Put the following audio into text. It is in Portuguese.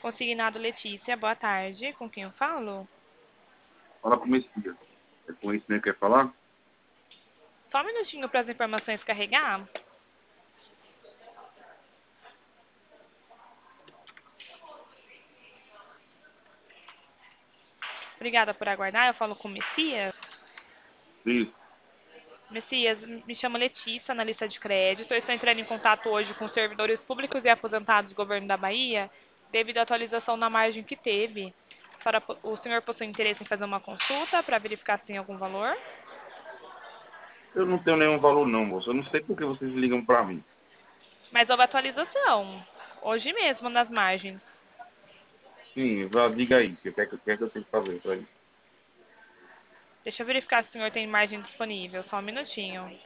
Consignado Letícia, boa tarde. Com quem eu falo? Fala com o Messias. É com isso mesmo que quer falar? Só um minutinho para as informações carregar. Obrigada por aguardar. Eu falo com o Messias. Isso. Messias, me chamo Letícia, analista de crédito. Eu estou entrando em contato hoje com os servidores públicos e aposentados do governo da Bahia, devido à atualização na margem que teve. O senhor possui interesse em fazer uma consulta para verificar se tem algum valor? Eu não tenho nenhum valor não, moço. Eu não sei por que vocês ligam pra mim. Mas houve atualização, hoje mesmo, nas margens. Sim, já diga aí. O que é que eu tenho que fazer pra isso? Deixa eu verificar se o senhor tem margem disponível, só um minutinho.